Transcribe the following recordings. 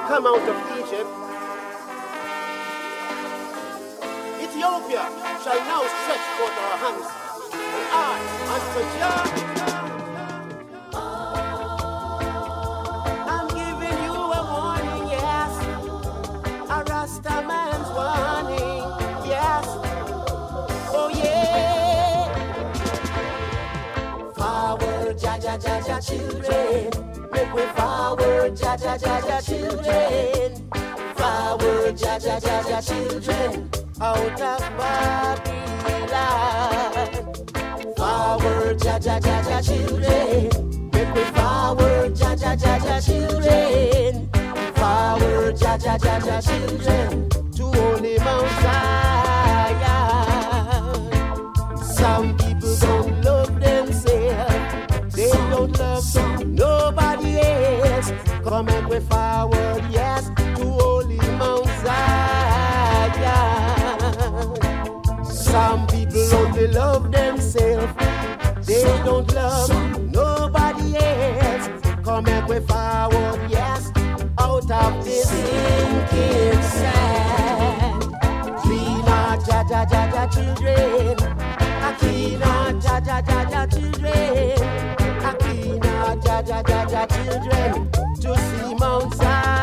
come out of Egypt, Ethiopia shall now stretch forth our hands and eyes unto Jah. I'm giving you a warning, yes, a Rasta man's warning, yes, oh yeah. Forward, Jah, Jah, Jah, Jah, children. Make we forward, Jah, Jah, Jah, Jah, children. Forward, Jah, Jah, Jah, Jah, children. Out of Babylon. Forward, Jah, Jah, Jah, Jah, children. Make we forward, Jah, Jah, Jah, Jah, children. Forward, Jah, Jah, Jah, Jah, children. To Holy Mount Zion. Some people don't love themselves. They don't love nobody else. Come and we forward, yes, to Holy Mount Zion. Some people only love themselves. They don't love nobody else. Come and we forward, yes, out of this sinking sand. Clean out, Jah, Jah, Jah, Jah, children. Clean out, Jah, Jah, Jah, Jah, children. Clean out, Jah, Jah, Jah, Jah, children. To see Mount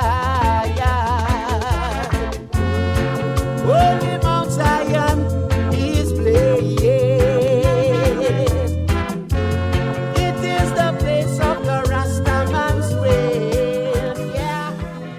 Zion. Holy Mount Zion is playing. It is the place of the Rastaman's reign. Yeah.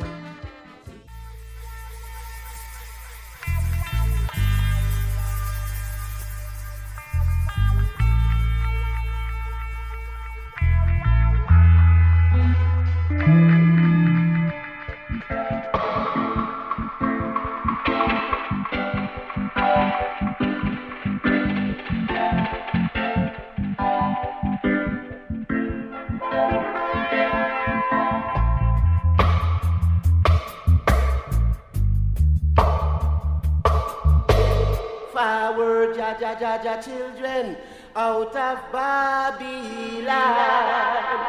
Forward, Jah, Jah, Jah, Jah, children, out of Babylon.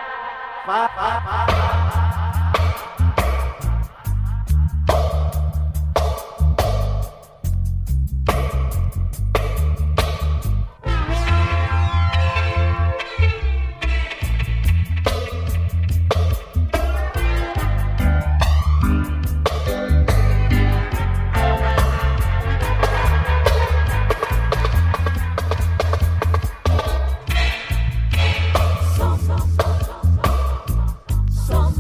Some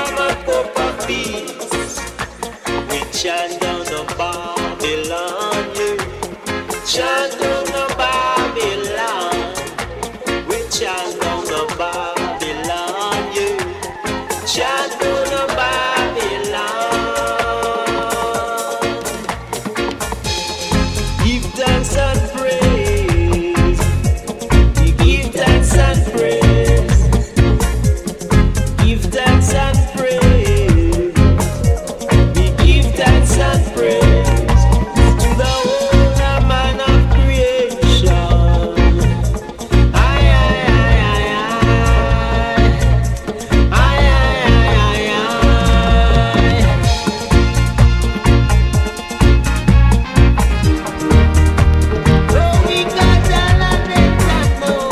from a cup of peace. We chant down the Babylon, yeah. Chant down the Babylon. We chant down the Babylon, yeah. Chant down the Babylon. Give thanks and praise. Give thanks and praise. Give thanks and praise. We give thanks and praise to the owner man of creation. Aye, aye, aye, aye, aye. Aye, aye, aye, aye, aye. Oh, we got a lot of that more.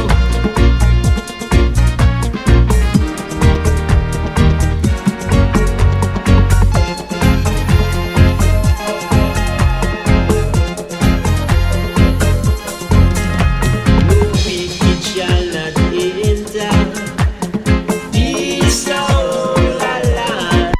No wicked shall not enter this our land.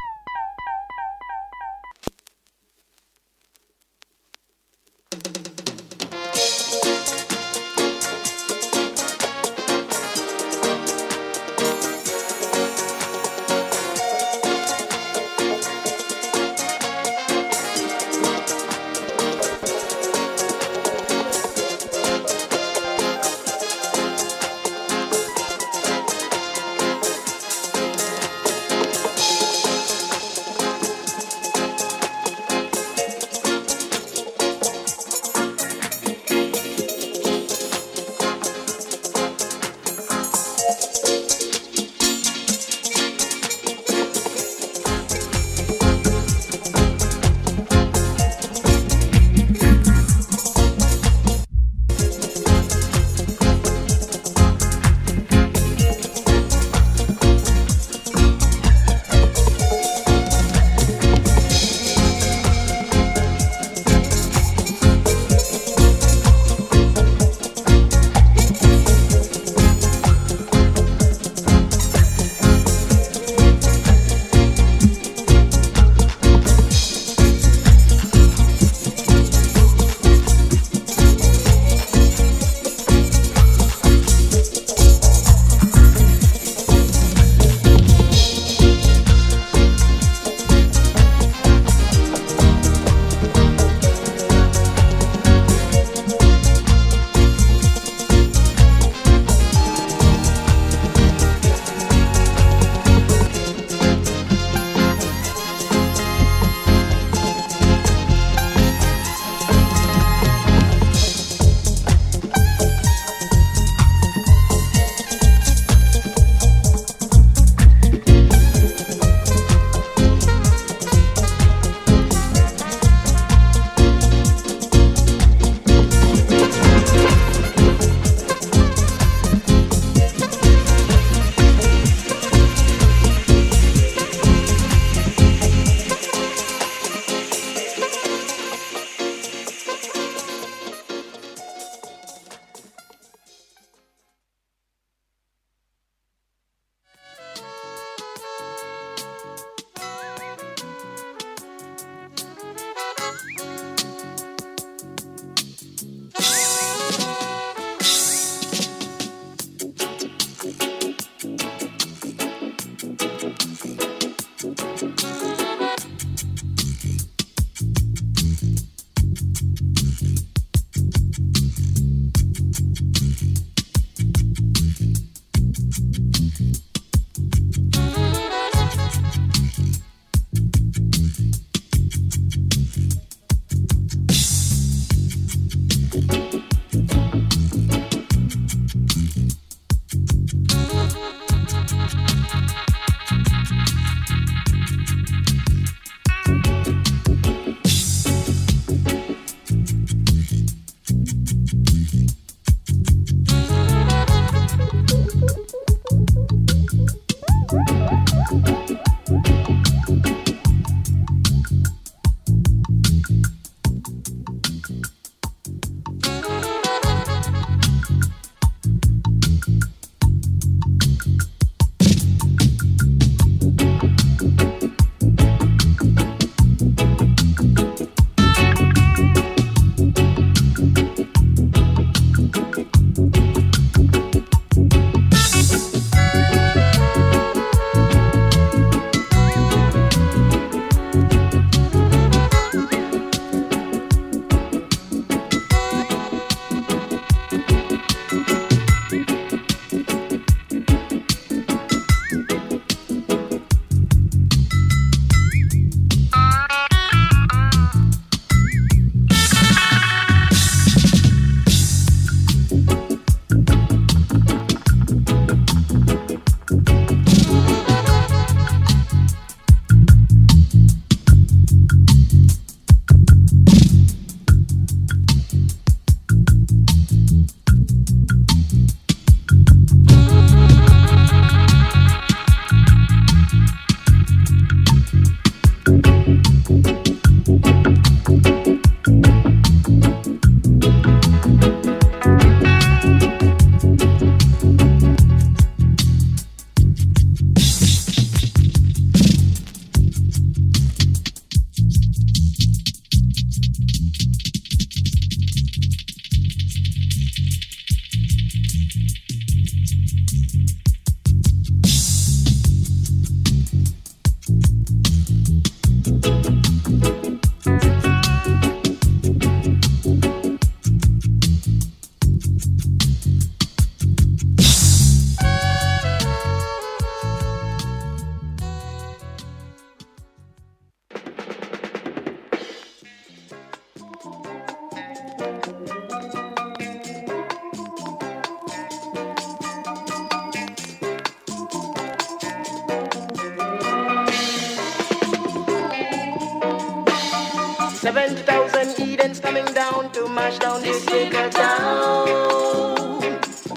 70,000 Edens coming down to mash down this little town.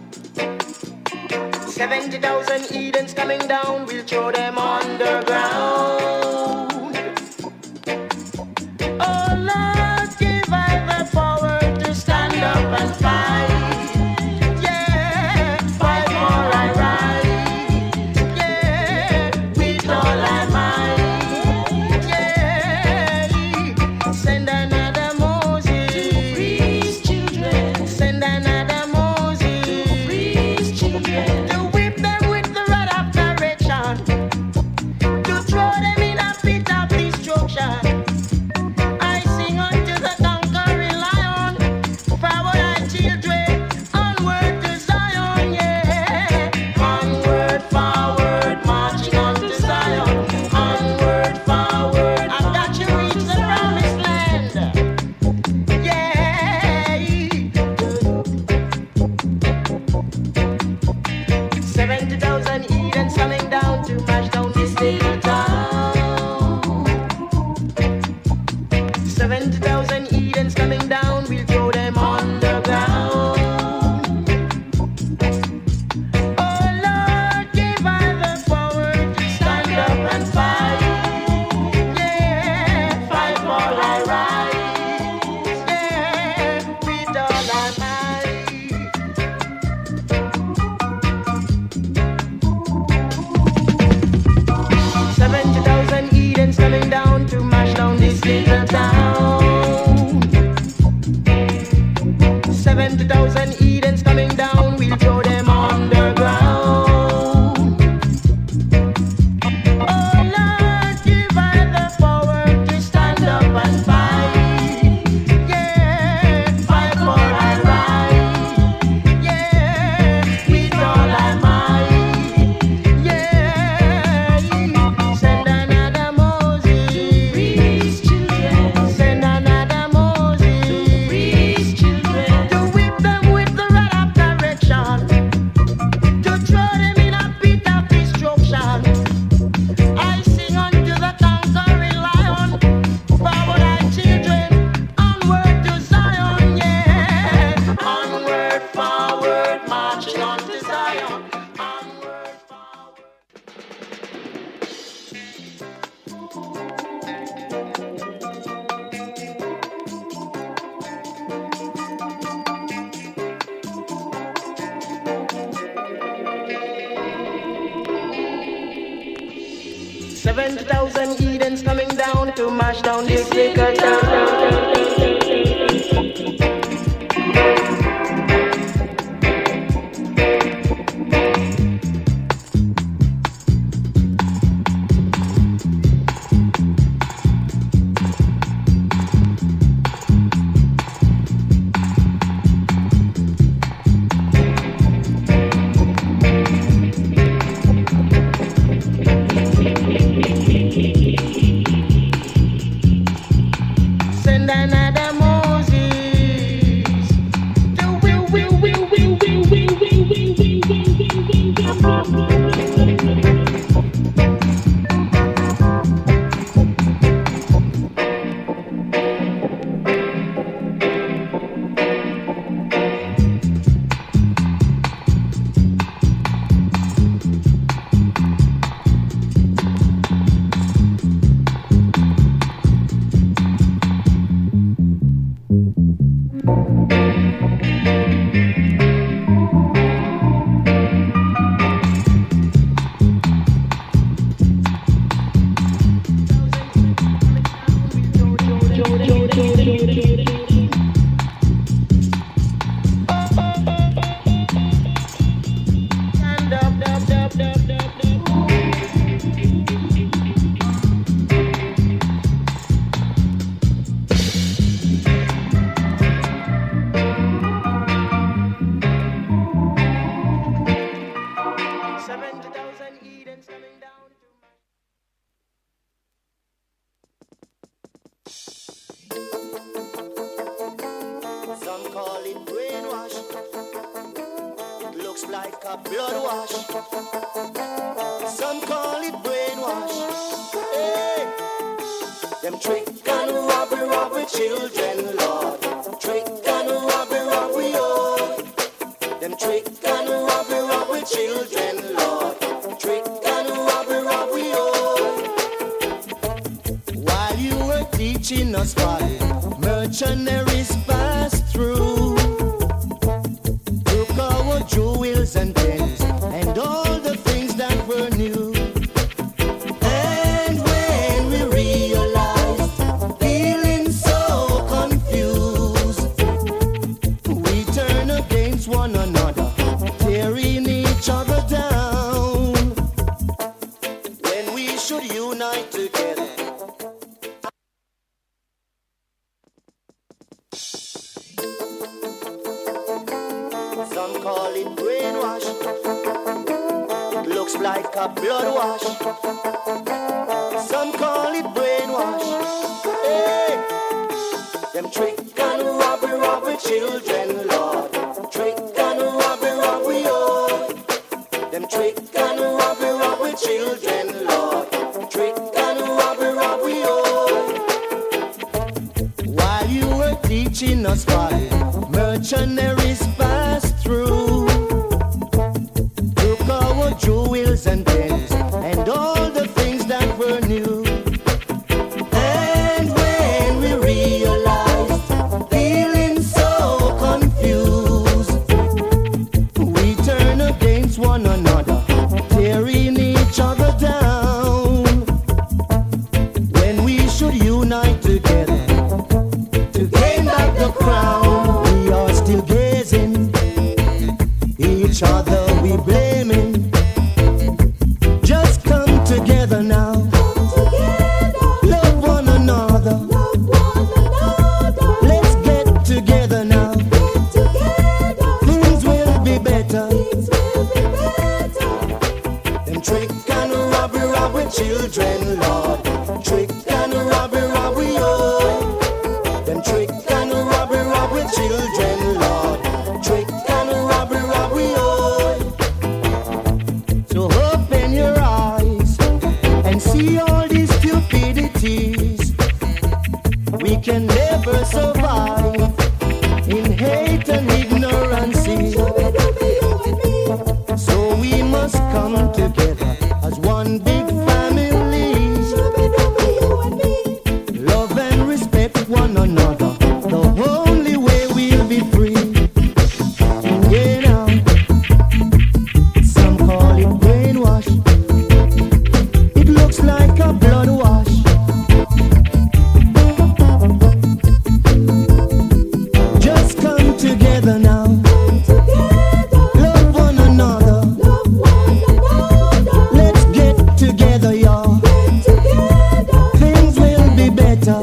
70,000 Edens coming down, we'll throw them underground. Oh Lord, give us the power to stand up and fight. Yeah, fight for our rights. Yeah, with all our might. Yeah, send another Moses to free his children. Send another Moses to free his children. To whip them with the rod of correction. To throw them in a pit of destruction. I sing unto the conquering lion, forward our children, onward to Zion, yeah. Onward, forward, marching on to Zion. Onward, forward, I've got to reach the promised land, yeah. 70,000 Edens coming down to mash down this little town. 70,000 Edens coming down, we'll throw them underground. Oh Lord, give us the power to stand up and fight. Yeah, fight for our rights. Yeah, with all our might. 70,000 Edens coming down to mash down this little town. 70,000 Edens coming down, we'll throw them underground. Oh Lord, give us the power to stand up and fight. Yeah, fight for our rights. Yeah, with all our might. Yeah, send another Moses to free his children. Send another Moses to free his children. To whip them with the rod of correction. To throw them in a pit of destruction. I sing unto the conquering lion, forward our children, onward to Zion, yeah. Onward, forward, marching on to Zion. Onward, forward. Seventy 70,000 Edens coming down to mash down this little town. Send another Moses to a blood wash. Some call it brainwash. Hey, them trick and robbery with children, Lord. Trick and robbery, oh. Them trick and robbery with children, Lord. Trick and robbery, oh. While you were teaching us why mercenaries passed through, took our jewels and pens and all the things that were new. And when we realized, feeling so confused, we turn against one another, tearing each other down, when we should unite together. Some call it brainwash. It looks like a blood wash. Some call it brainwash. Hey, them trick and robbery children, Lord. Trick and robbery, oh. Them trick and robbery children, Lord. Trick and robbery, oh. While you were teaching us why mercenaries passed through, took our jewels and pens and all the things that were new. And when we realized, feeling so confused, we turn against one another, tearing each other down, when we should unite together to gain back the crown. We are still gazing, each other we blaming. Just come together now, love one another. Let's get together now, things will be better. Them trick and robbery children, Lord. Trick and robbery, oh. Them trick and robbery children, Lord. Trick and robbery, oh. So open your eyes and see all these stupidities. We can never survive in hate and ignorance. So we must come together as one big family. Love and respect one another, the only way we'll be free. Yeah, now, some call it brainwash. It looks like a blood wash. Just come together now, love one another. Let's get together, y'all. Things will be better.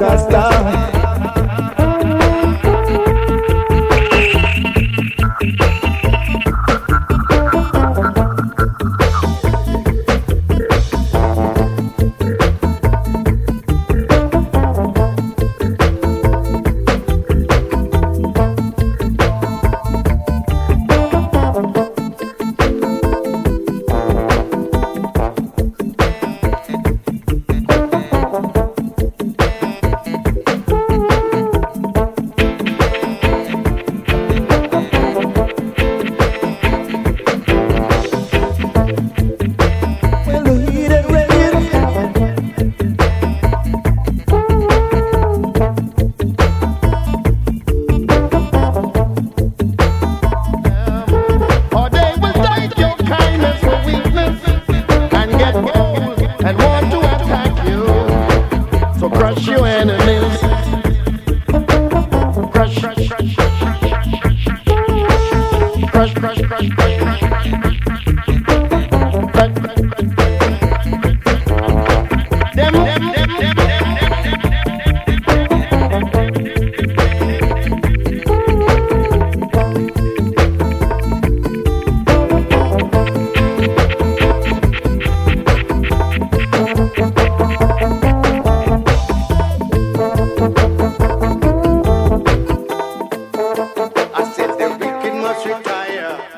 Rasta. I said the wicked must retire.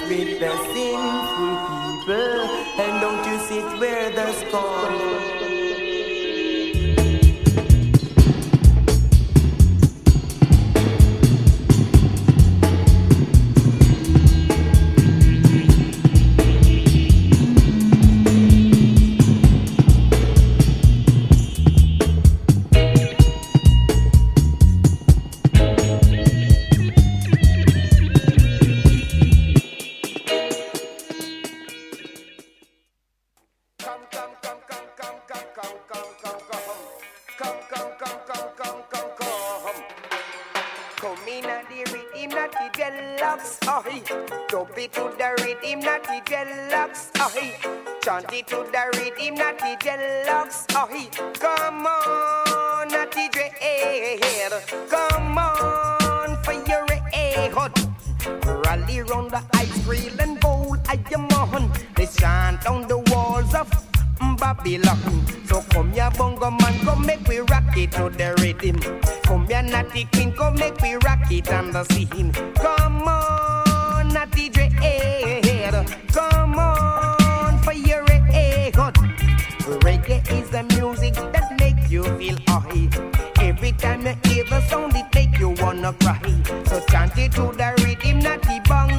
with the sinful people, and don't you sit where the scorn. Chant it to the rhythm, not the deluxe. Come on, not the dread. Come on for your head. Rally round the ice grill and bowl. I am on. Let's chant on the walls of Babylon. So come here, bongo man, come make we rock it to the rhythm. Come here, natty queen, come make we rock it on the scene. Come on, natty dread. Come on for your reggae. Reggae is the music that make you feel high. Every time you hear the sound, it make you wanna cry. So chant it to the rhythm, natty bang